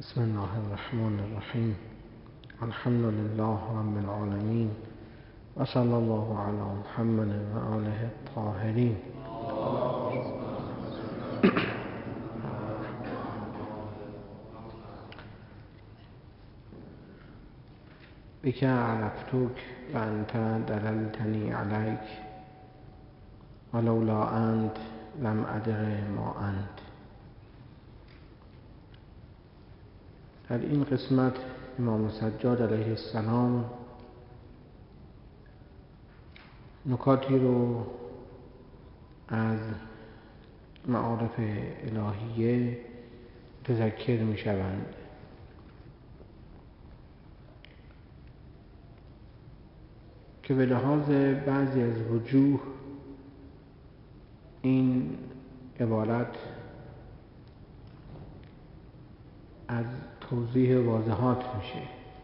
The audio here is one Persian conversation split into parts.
بسم الله الرحمن الرحیم. الحمد لله رب العالمین و صلی الله علی محمد و آله الطاهرین. بک عرفتک و انت دللتنی علیک ولولا انت لم ادر ما انت. در این قسمت امام سجاد علیه السلام نکاتی رو از معارف الهیه متذکر می شوند که به لحاظ بعضی از وجوه این عبارت از توضیح واضحات میشه،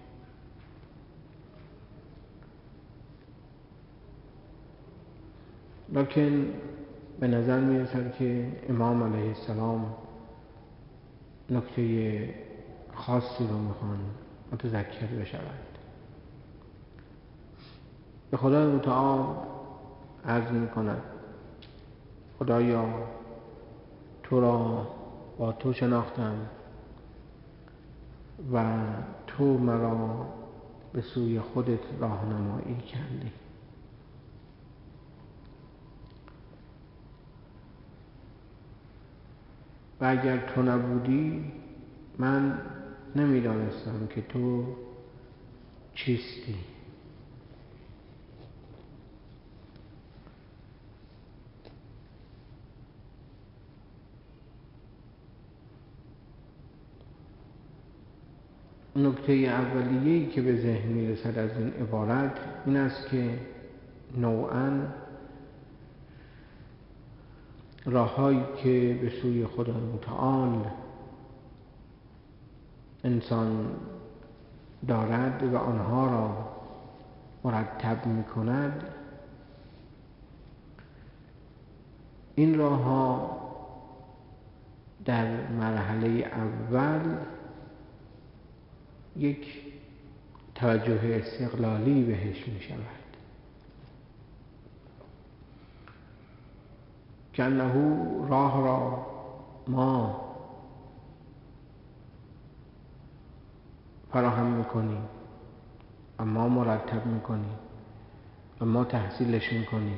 لکن به نظر میرسد که امام علیه السلام نکته خاصی رو میخوان متذکر بشوند. به خدای متعال عرض میکند: خدایا، تو را با تو شناختم و تو مرا به سوی خودت راهنمایی کردی. و اگر تو نبودی من نمیدانستم که تو چیستی. نکته اولیه‌ای که به ذهن میرسد از این عبارت این است که نوعاً راه‌هایی که به سوی خدای متعال انسان دارد و آنها را مرتب می‌کند، این راه‌ها در مرحله اول یک توجه استقلالی بهش می شود که انه راه را ما فراهم میکنیم و ما مرتب میکنیم و ما تحصیلش میکنیم.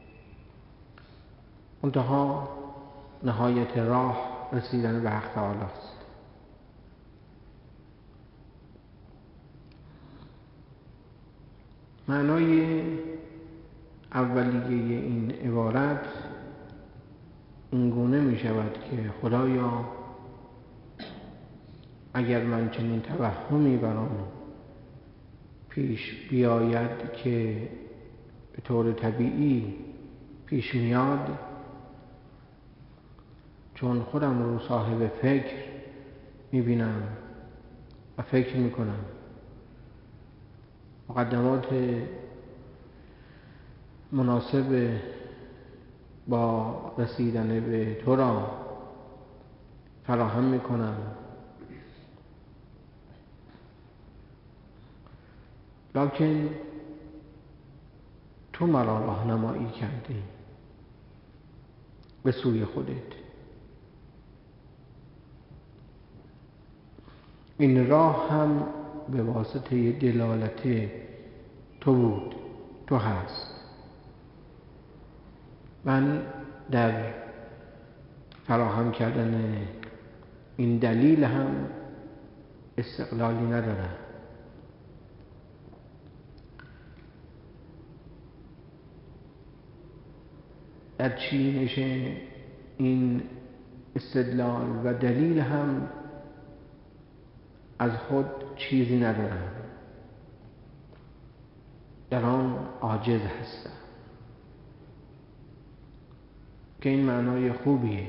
منتها نهایت راه رسیدن به حق تعالی است. معنای اولیه این عبارت اینگونه می شود که خدایا، اگر من چنین توهمی برام پیش بیاید که به طور طبیعی پیش میاد، چون خودم رو صاحب فکر می بینم و فکر می کنم، مقدمات مناسب با رسیدن به تو را فراهم میکنم، لکن تو مرا راهنمایی کردی به سوی خودت. این راه هم به واسطه دلالت تو بود، تو هست. من در فراهم کردن این دلیل هم استقلالی ندارم. در چینش این استدلال و دلیل هم از خود چیزی ندارم، در آن عاجز هستم، که این معنای خوبیه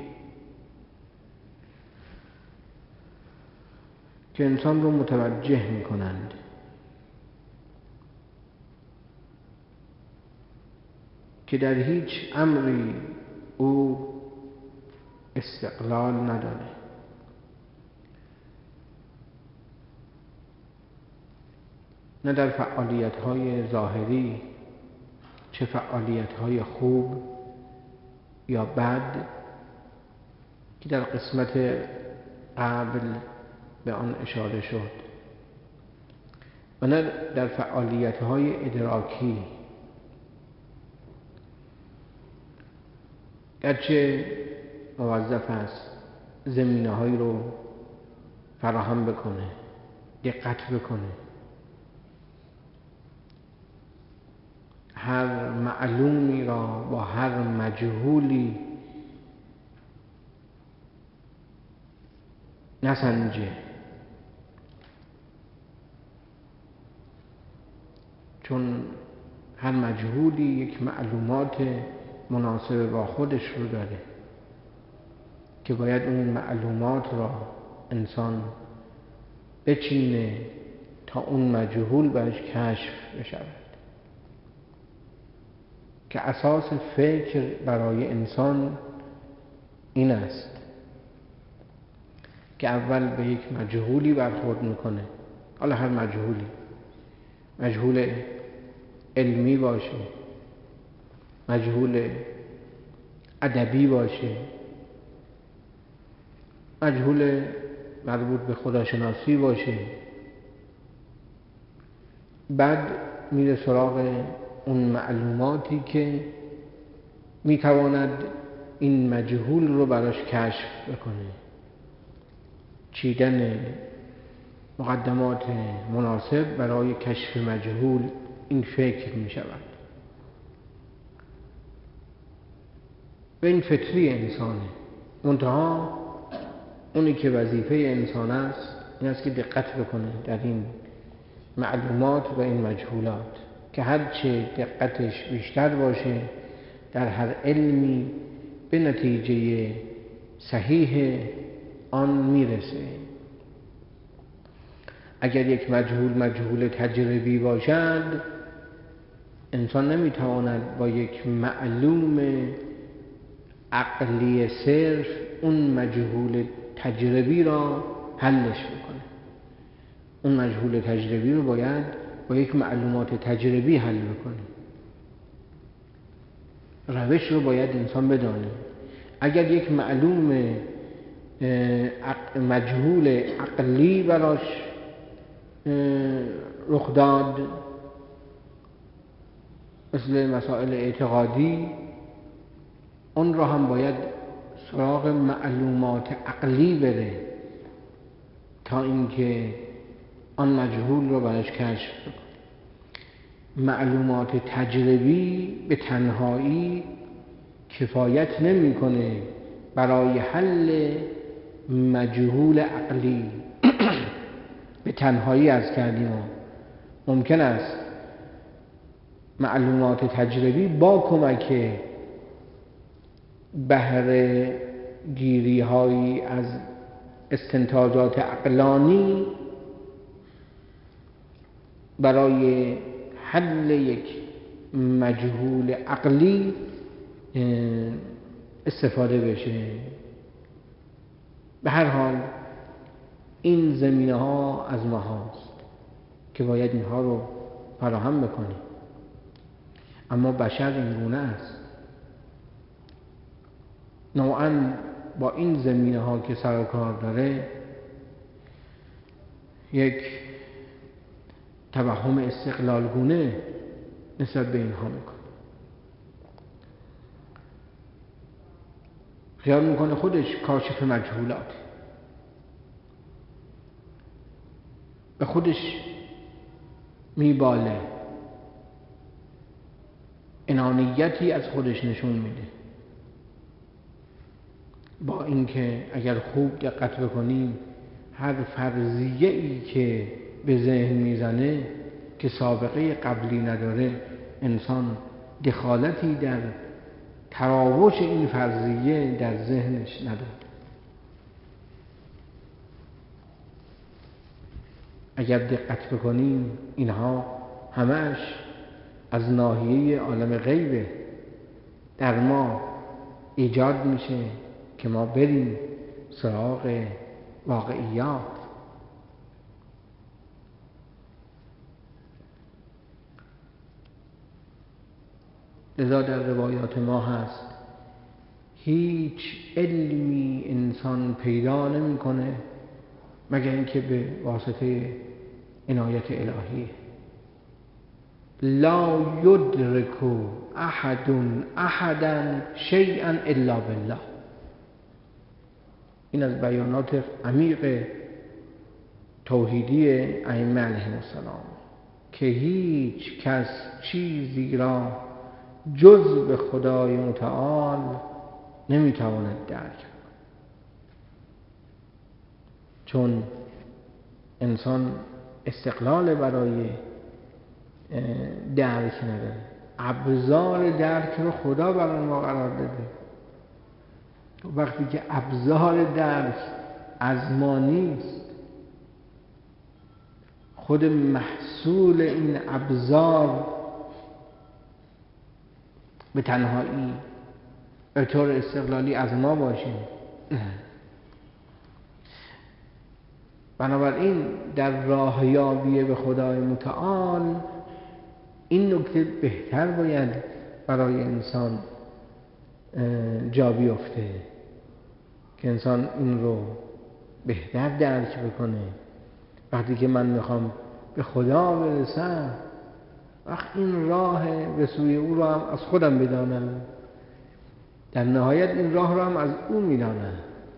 که انسان رو متوجه میکنند که در هیچ امری او استقلال نداره نه در فعالیت‌های ظاهری، چه فعالیت‌های خوب یا بد که در قسمت قبل به آن اشاره شد، و نه در فعالیت‌های ادراکی، گرچه موظف است زمینه‌هایی رو فراهم بکنه، دقت بکنه، هر معلومی را با هر مجهولی نسنجه، چون هر مجهولی یک معلومات مناسب با خودش رو داره که باید اون معلومات را انسان بچینه تا اون مجهول برش کشف بشود، که اساس فکر برای انسان این است که اول به یک مجهولی برخورد میکنه، حالا هر مجهولی، مجهول علمی باشه، مجهول ادبی باشه، مجهول مربوط به خداشناسی باشه، بعد میره سراغ اون معلوماتی که میتواند این مجهول رو براش کشف بکنه. چیدن مقدمات مناسب برای کشف مجهول این فکر می شود و این فطری انسانه. منتها اونی که وظیفه انسان است این است که دقت بکنه در این معلومات و این مجهولات، که هرچه دقتش بیشتر باشه در هر علمی به نتیجه صحیح آن میرسه. اگر یک مجهول تجربی باشد، انسان نمیتواند با یک معلوم عقلی صرف اون مجهول تجربی را حلش بکنه. اون مجهول تجربی رو باید با یک معلومات تجربی حل بکنه. روش رو باید انسان بدانه. اگر یک معلوم مجهول عقلی براش رخ داد، مثل مسائل اعتقادی، اون را هم باید سراغ معلومات عقلی بره تا اینکه آن مجهول رو براش کشف بکنه. معلومات تجربی به تنهایی کفایت نمی‌کنه برای حل مجهول عقلی. به تنهایی عرض کردیم ممکن است معلومات تجربی با کمک بهره گیری هایی از استنتاجات عقلانی برای حل یک مجهول عقلی استفاده بشه. به هر حال این زمینه ها از ما هاست که باید اینها رو فراهم بکنیم، اما بشر این گونه است. نوعاً با این زمینه ها که سر و کار داره یک توهم استقلال گونه نسبت به اینها میکنه. خیال میکنه خودش کاشف مجهولات، به خودش میباله، انانیتی از خودش نشون میده، با اینکه اگر خوب دقت بکنیم هر فرضیه‌ای که به ذهن میزنه که سابقه قبلی نداره، انسان دخالتی در تراوش این فرضیه در ذهنش نداره. اگر دقت بکنیم اینها همش از ناحیه عالم غیبه در ما ایجاد میشه که ما بریم سراغ واقعیات. لذا در روایات ما هست هیچ علمی انسان پیدا نمی‌کنه مگر اینکه به واسطه عنایت الهیه. لا یدرک احد احدا شیئا الا بالله. این از بیانات عمیق توحیدی ائمه علیهم السلام که هیچ کس چیزی را جز به خدای متعال نمیتواند درک کند، چون انسان استقلال برای درک نداره. ابزار درک رو خدا برای ما قرار داده. وقتی که ابزار درک از ما نیست، خود محصول این ابزار به تنهایی به طور استقلالی از ما باشیم، بنابراین در راه یابی به خدای متعال این نکته بهتر باید برای انسان جا بیفته که انسان این رو بهتر درک بکنه. وقتی که من میخوام به خدا برسم، وقت این راه به سوی او رو هم از خودم بدانم، در نهایت این راه رو هم از او میدانم.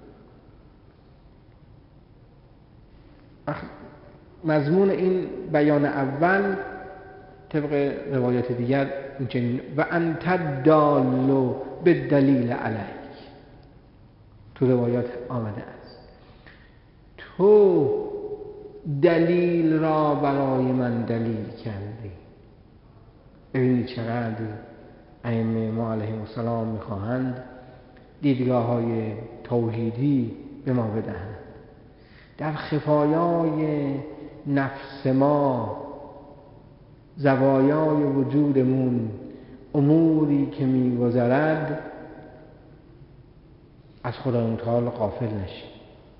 مضمون این بیان اول طبق روایات دیگر اینچنین و انت الدال بالدلیل علیک، تو روایات آمده است تو دلیل را برای من دلیل کردی. ببینید چقدر ائمه ما علیهم السلام میخواهند دیدگاه‌های توحیدی به ما بدهند. در خفایای نفس ما، زوایای وجودمون، اموری که می‌گذرد، از خدای متعال غافل نشیم.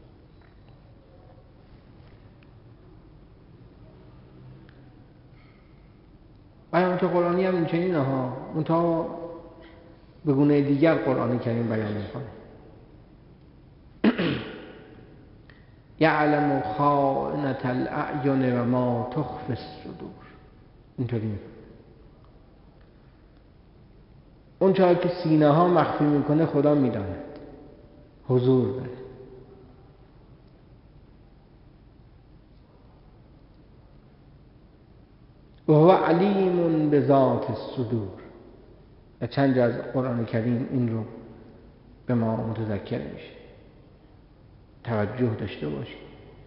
بیانات قرآنی هم اینچنین ها، منتها به گونه دیگر قرآن کریم بیان می‌کنه. یعلم خائنة الاعین و ما تخفی الصدور. اینطوری میگه اون چیزی که سینه ها مخفی میکنه خدا میداند، حضور داره. و هو علیم بذات الصدور. و چند جا از قرآن کریم این رو به ما متذکر میشه. توجه داشته باشید،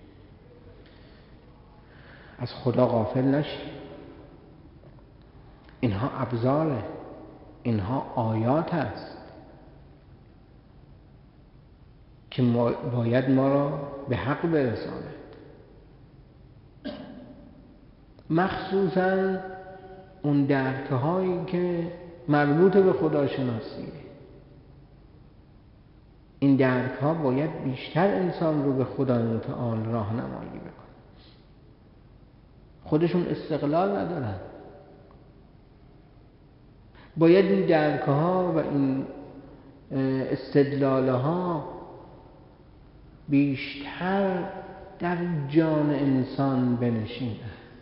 از خدا غافل نشید. اینها ابزاره، اینها آیات است که باید ما را به حق برساند. مخصوصاً اون درک‌هایی که مربوط به خداشناسیه. این درک‌ها باید بیشتر انسان رو به خدای متعال راهنمایی بکنه. خودشون استقلال ندارن. باید این درک‌ها و این استدلال‌ها بیشتر در جان انسان بنشینند،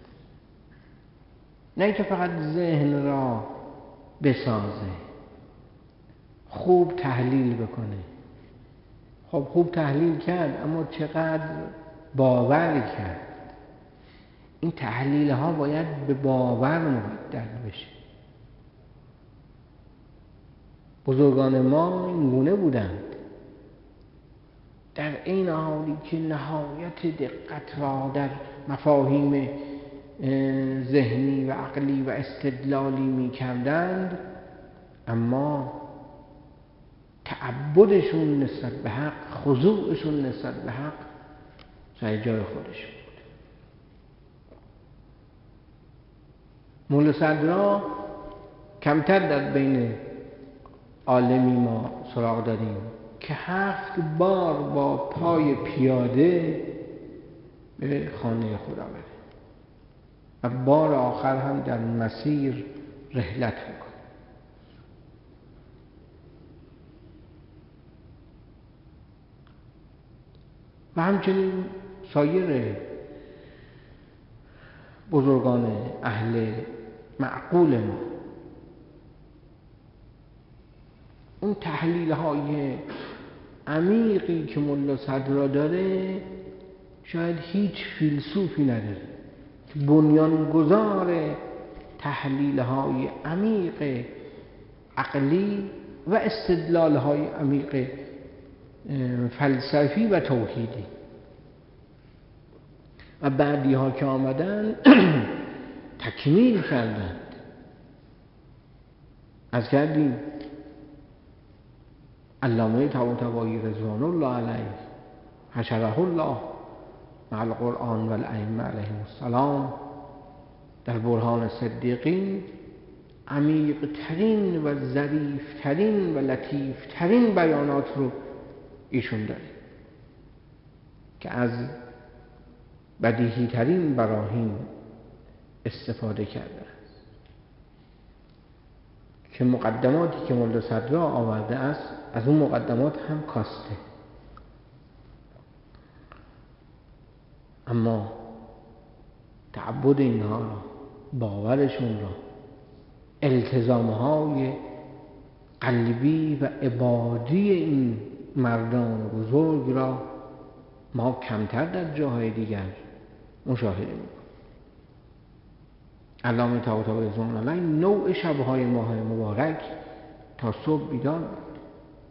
نه که فقط ذهن را بسازه، خوب تحلیل بکنه. خب خوب تحلیل کرد، اما چقدر باور کرد؟ این تحلیل ها باید به باور مبدل بشه. بزرگان ما این گونه بودند، در این حالی که نهایت دقت را در مفاهیم ذهنی و عقلی و استدلالی می کردند، اما تعبدشون نسبت به حق، خضوعشون نسبت به حق سر جای خودش بود. مولا صدرا کمتر در بین عالمی ما سراغ داریم که 7 بار با پای پیاده به خانه خدا بره و بار آخر هم در مسیر رحلت میکنه. و همچنین سایر بزرگان اهل معقول ما اون تحلیل های عمیقی که ملا صدرا داره شاید هیچ فیلسوفی نداره. بنیانگذار تحلیل های عمیق عقلی و استدلال های عمیق فلسفی و توحیدی. و بعدی ها که آمدن تکمیل کردند. از کردیم علامه طباطبایی رضوان الله علیه حشره الله مع القرآن و الائمه علیهم السلام در برهان صدیقین عمیق ترین و ظریف ترین و لطیف ترین بیانات رو ایشون داره که از بدیهی ترین براهین استفاده کرده است که مقدماتی که ملا صدرا آورده است از اون مقدمات هم کاسته، اما تعبد اینها را، باورشون را، التزامهای قلبی و عبادی این مردان بزرگ را ما کمتر در جاهای دیگر مشاهده می‌کنیم. علامه طباطبایی رضوان الله علیه نوع شب‌های ماه مبارک تا صبح بیدار بود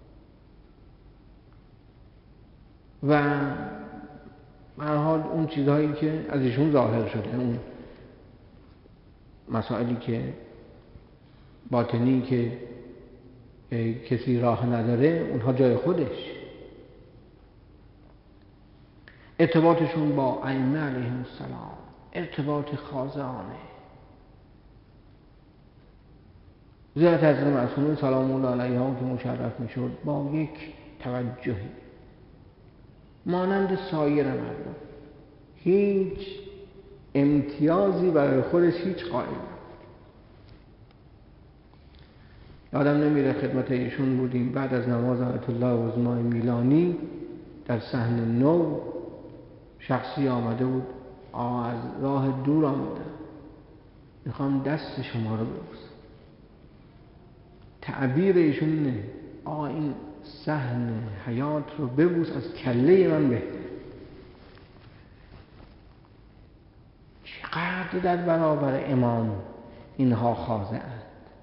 و به هر حال اون چیزهایی که از ایشون ظاهر شده، اون مسائلی که باطنی که کسی راه نداره، اونها جای خودش. ارتباطشون با ائمه علیهم السلام ارتباط خاضعانه. زیارت حضرت معصومه سلام الله علیها که مشرف میشد با یک توجهی مانند سایر مردم، هیچ امتیازی برای خودش هیچ قائل نبود. یادم نمیره خدمت ایشون بودیم بعد از نماز آیت الله عظمای میلانی در صحن نو شخصی آمده بود، از راه دور آمده، میخوام دست شما رو ببوسم. تعبیر ایشون اینه این صحن حیات رو ببوس، از کله من بهتر. چقدر در برابر امام اینها خاضعند.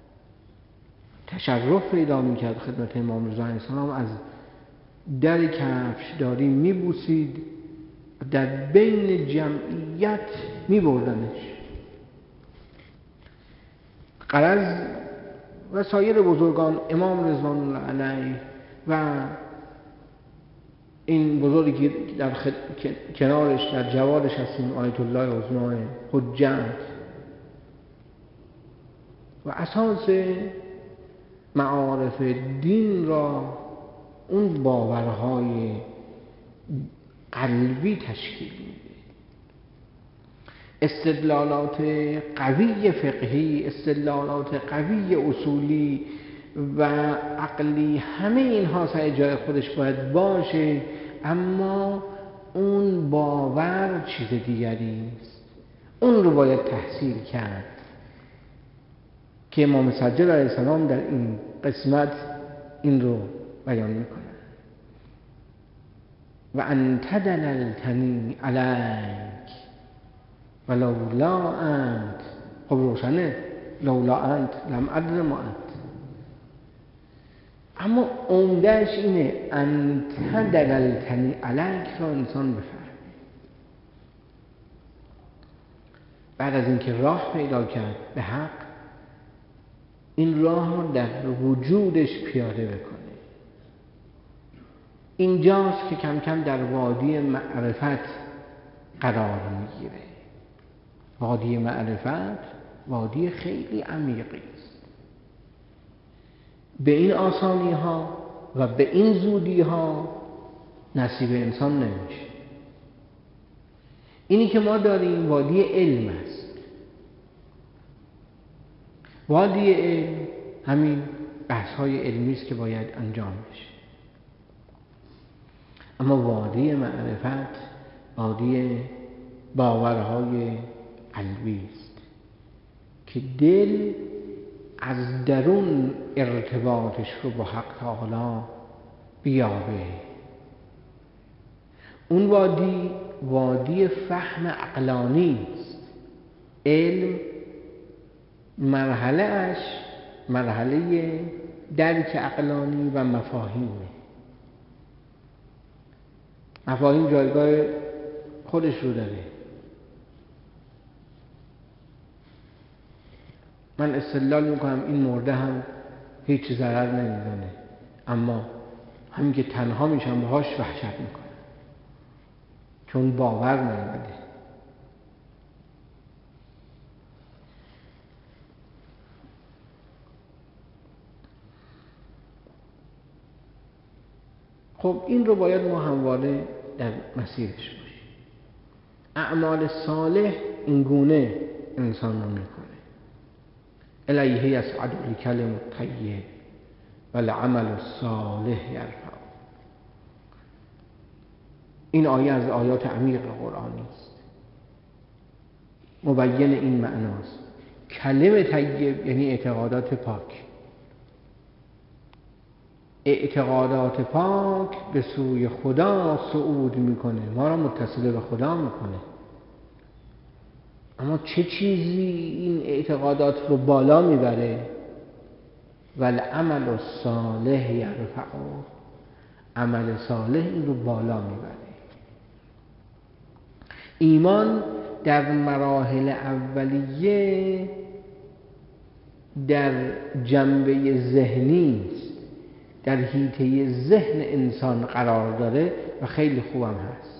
تشرف پیدا میکرد خدمت امام رضا علیه السلام، از در کفشداری میبوسید، در بین جمعیت میبردنش. غرض و سایر بزرگان، امام رضوان الله علیه و این بزرگی که در کنارش در جوارش هستیم آیت الله عظمای حجت و اساس معارف دین را اون باورهای قلبی تشکیل میده. استدلالات قوی فقهی، استدلالات قوی اصولی و عقلی، همه اینها سر جای خودش باید باشه، اما اون باور چیز دیگری است. اون رو باید تحصیل کرد که امام سجاد علیه السلام در این قسمت این رو بیان میکنه. و انت دللتنی علیک و لولا انت، خب روشنه، لولا انت لم ادر ما انت، اما عمدهش اینه انت دللتنی علیک را انسان بفهمه. بعد از اینکه راه پیدا کرد به حق، این راه را در وجودش پیاده بکنه. اینجاست که کم کم در وادی معرفت قرار میگیره. وادی معرفت وادی خیلی عمیقی است. به این آسانی ها و به این زودی ها نصیب انسان نمیشه. اینی که ما داریم وادی علم است. وادی علم همین بحث های علمی است که باید انجام بشه. اما وادی معرفت وادی باورهای قلبی است که دل از درون ارتباطش رو با حق تعالی بیابه. اون وادی فهم عقلانی است. علم مرحله درک عقلانی و مفاهیمه. مفاهیم جایگاه خودش رو داره. من استدلال میکنم این مرده هم هیچ ضرر نمیزنه، اما همین که تنها میشم باهاش وحشت میکنم، چون باور نیامده. خب این رو باید ما همواره در مسیرش باشیم. اعمال صالح این گونه انسان رو میکنه. الیه یصعد الکلم الطیب والعمل الصالح یرفعه. این آیه از آیات عمیق قرآنی است، مبین این معناست. کلم طیب یعنی اعتقادات پاک. اعتقادات پاک به سوی خدا صعود میکنه، ما را متصل به خدا میکنه. اما چه چیزی این اعتقادات رو بالا میبره؟ والعمل الصالح یرفعه. عمل صالح این رو بالا میبره. ایمان در مراحل اولیه در جنبه ذهنی است، در حیطه ذهن انسان قرار داره و خیلی خوبم هست.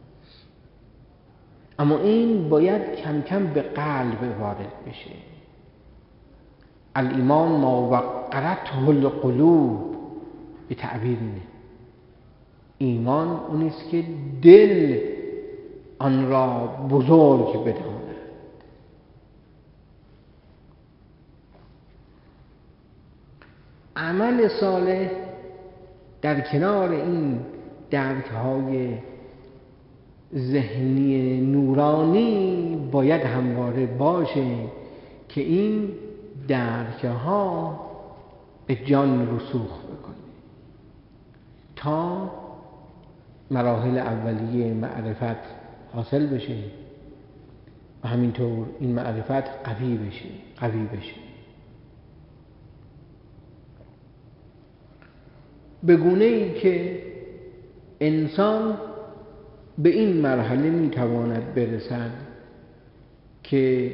اما این باید کم کم به قلب وارد بشه. الایمان ما وقرته القلوب، به تعبیر اینه. ایمان اونیست که دل آن را بزرگ بداند. عمل صالح در کنار این درک‌های ذهنی نورانی باید همواره باشه که این درک‌ها به جان رسوخ بکنه تا مراحل اولیه معرفت حاصل بشه و همینطور این معرفت قوی بشه. به گونه‌ای که انسان به این مرحله میتواند برسد که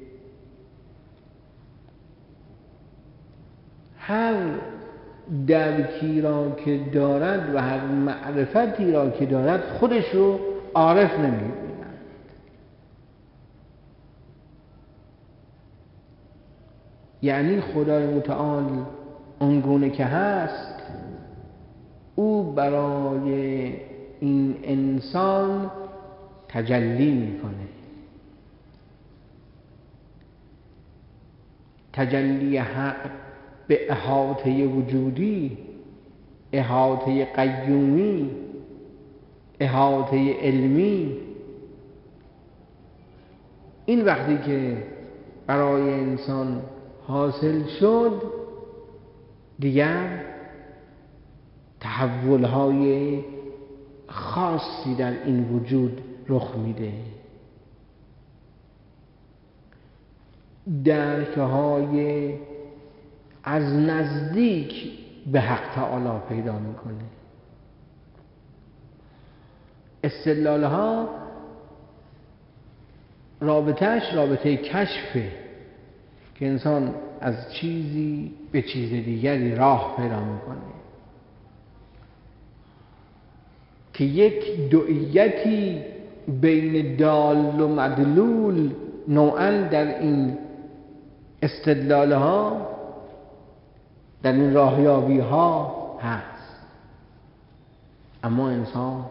هر درکی را که دارد و هر معرفتی را که دارد خودش رو عارف نمی‌بیند. یعنی خدای متعال اونگونه که هست، او برای این انسان تجلی میکنه. تجلی حق به احاطه وجودی، احاطه قیومی، احاطه علمی. این وقتی که برای انسان حاصل شد، دیگر تحولهای خاصی در این وجود رخ میده. درک‌های از نزدیک به حق تعالی پیدا میکنه. استدلال‌ها رابطه کشفه که انسان از چیزی به چیز دیگری راه پیدا میکنه که یک دعیتی بین دال و مدلول نوعاً در این استدلال‌ها، در این راهیابی‌ها هست. اما انسان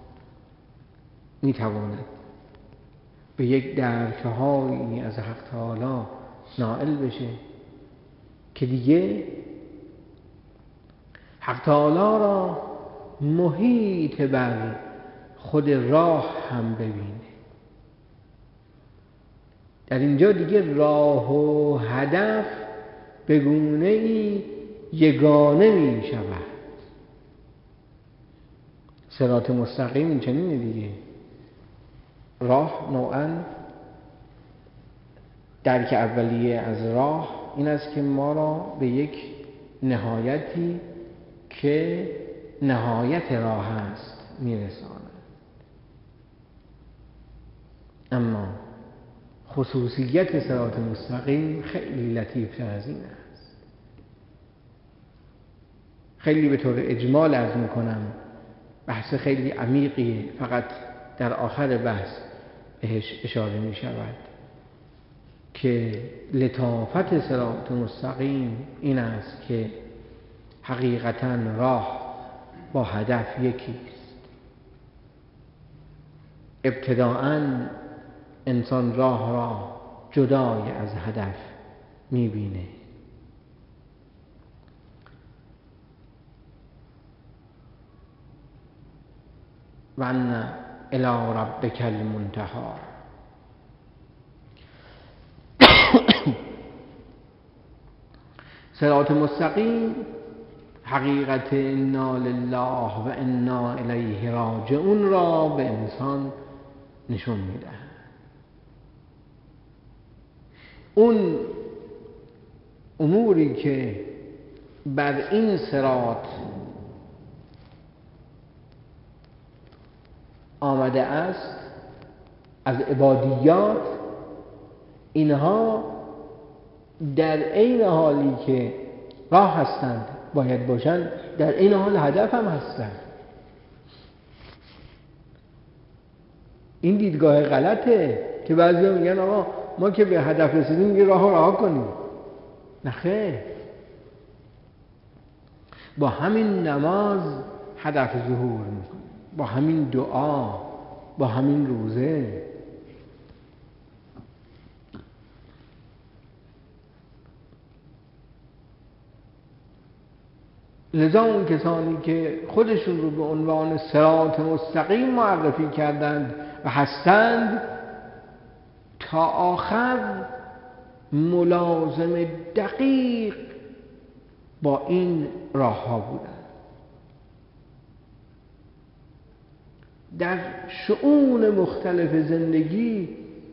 میتواند به یک درک‌هایی از حق تعالی نائل بشه که دیگه حق تعالی را محیط بر خود راه هم ببینه. در اینجا دیگه راه و هدف به گونه‌ای یگانه می شود. صراط مستقیم این چنینه دیگه. راه نوعاً درک اولیه از راه این است که ما را به یک نهایتی که نهایت راه است میرساند. اما خصوصیت صراط مستقیم خیلی لطیفتر از این است. خیلی به طور اجمال عرض میکنم، بحث خیلی عمیقیه، فقط در آخر بحث بهش اشاره می شود که لطافت صراط مستقیم این است که حقیقتاً راه با هدف یکیست. ابتداءً انسان راه را جدای از هدف می بینه. و ان الی ربک المنتهی. صراط مستقیم حقیقت انا لله و انا الیه راجعون را به انسان نشون میده. اون اموری که بر این صراط آمده است از عبادیات، اینها در عین حالی که راه هستند باید باشند، در عین حال هدف هم هستند. این دیدگاه غلطه که بعضیا میگن آقا ما که به هدف رسیدیم دیگه راه رو رها کنیم. نه خیر، با همین نماز هدف ظهور میکنه، با همین دعا، با همین روزه. لذا اون کسانی که خودشون رو به عنوان صراط مستقیم معرفی کردند و هستند، تا آخر ملازم دقیق با این راه ها بودند. در شؤون مختلف زندگی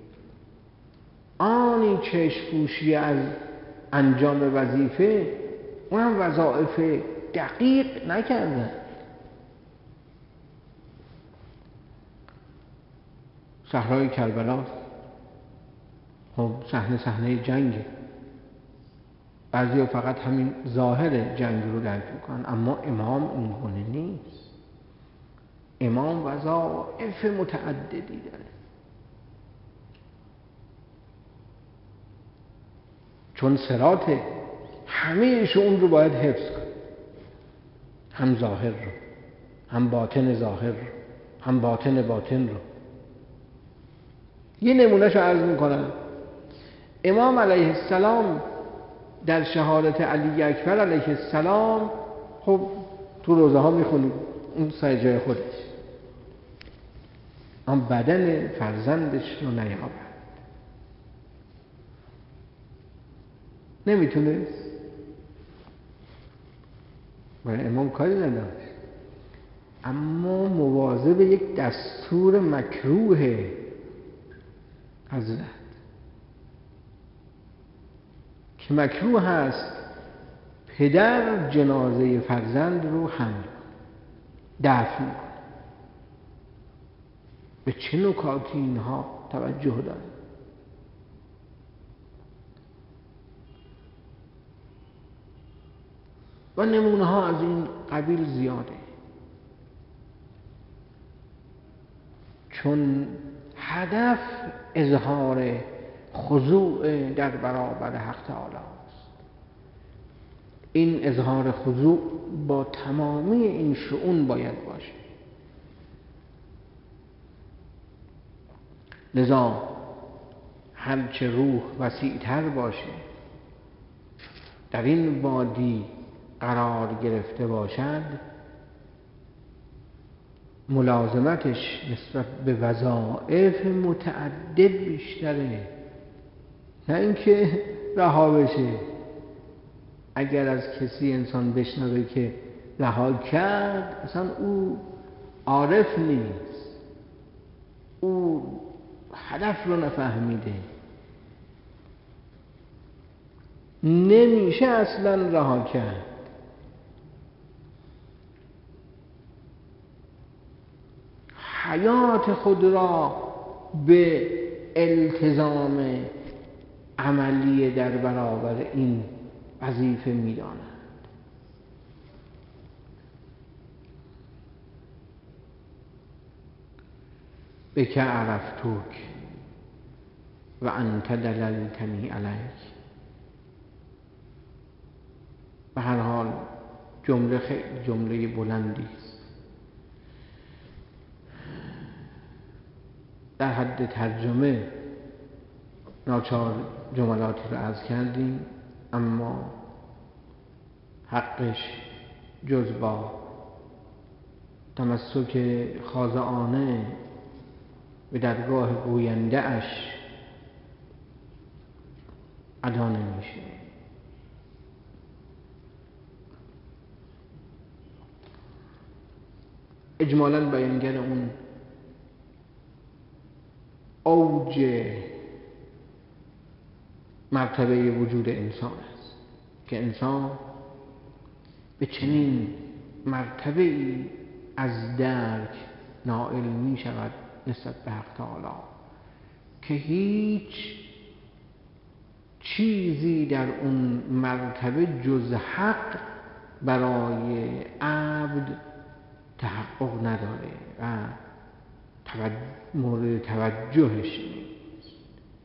آنی چشم‌پوشی از انجام وظیفه، اونم وظایف دقیق نکردن. صحرای کربلا خب صحنه جنگه. بعضیا فقط همین ظاهر جنگ رو درک میکنن، اما امام اون گونه نیست. امام وظایف متعددی داره، چون صراط همه شؤون رو باید حفظ کنه، هم ظاهر رو، هم باطن ظاهر رو، هم باطن باطن رو. یه نمونهشو عرض میکنم. امام علیه السلام در شهادت علی اکبر علیه السلام، خب تو روزه ها میخونید اون سر جای خودش، اما بدن فرزندش رو نیابد، نمیتونست. برای امام کاری نداشت، اما مواظب یک دستور مکروه حضرت که مکروه هست پدر جنازه فرزند رو حمل دفن کنه. به چه نکاتی اینها توجه داره. و نمونه ها از این قبیل زیاده، چون هدف اظهار خضوع در برابر حق تعالی است. این اظهار خضوع با تمامی این شؤون باید باشه. لذا هرچه روح وسیع‌تر باشه، در این وادی قرار گرفته باشد، ملازمتش نسبت به وظایف متعدد بیشتره، نه اینکه رها بشه. اگر از کسی انسان بشنوه که رها کرد، اصلا او عارف نیست، او هدف رو نفهمیده، نمیشه اصلا رها کرد. حیات خود را به التزام عملی در برابر این وظیفه می‌دانند. بک عرفتوک و انت دللتنی علیک. به هر حال جمله خیلی جمله بلندی است. در حد ترجمه ناچار جملاتی رو عرض کردیم، اما حقش جز با تمسک خاضعانه به درگاه گوینده اش ادا نمیشه. اجمالاً بیانگر اون اوج مرتبه وجود انسان است که انسان به چنین مرتبه ای از درک نائل می شود نسبت به حق تعالی که هیچ چیزی در اون مرتبه جز حق برای عبد تحقق نداره و مورد توجهش نیست.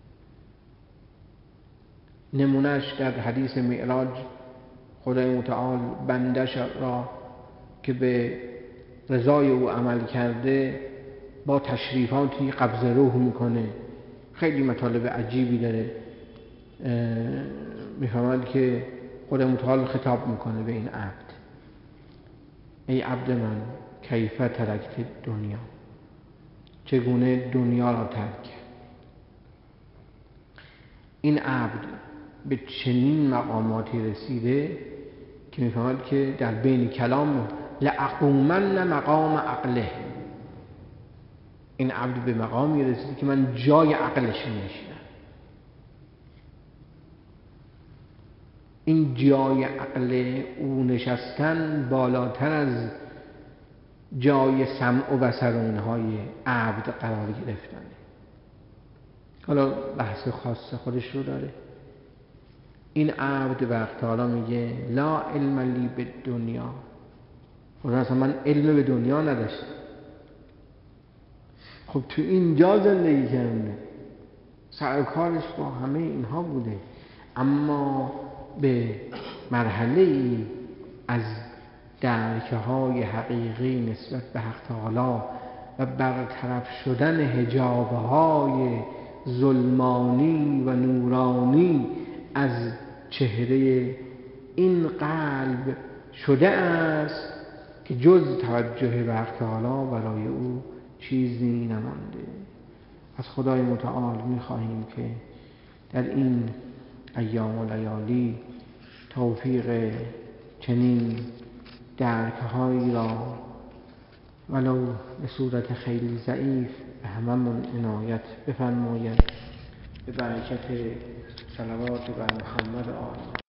نمونهش در حدیث معراج خدای متعال بندش را که به رضای او عمل کرده با تشریفاتی قبض روح میکنه. خیلی مطالب عجیبی داره. میفهمد که خدای متعال خطاب میکنه به این عبد: ای عبد من کیف ترکت دنیا، چگونه دنیا را ترک کرد. این عبد به چنین مقاماتی رسیده که میفهمد که در بین کلام لأقومن مقام عقله، این عبد به مقامی رسیده که من جای عقلش میشینم. این جای عقل او نشستن بالاتر از جای سمع و بصر اونهای عبد قرار گرفتنه. حالا بحث خاص خودش رو داره. این عبد وقت حالا میگه لا علم لی به دنیا، خدا اصلا من علم به دنیا نداشتم. خب تو اینجا زندگی کرده، سر کارش با همه اینها بوده، اما به مرحله ای از درک‌های حقیقی نسبت به حق تعالی و برطرف شدن حجاب‌های ظلمانی و نورانی از چهره این قلب شده است که جز توجه به حق تعالی برای او چیزی نمانده. از خدای متعال می‌خواهیم که در این ایام و لیالی توفیق چنین درک‌هایی را ولو به صورت خیلی ضعیف به هممون عنایت بفرماید، به برکت صلوات بر محمد آل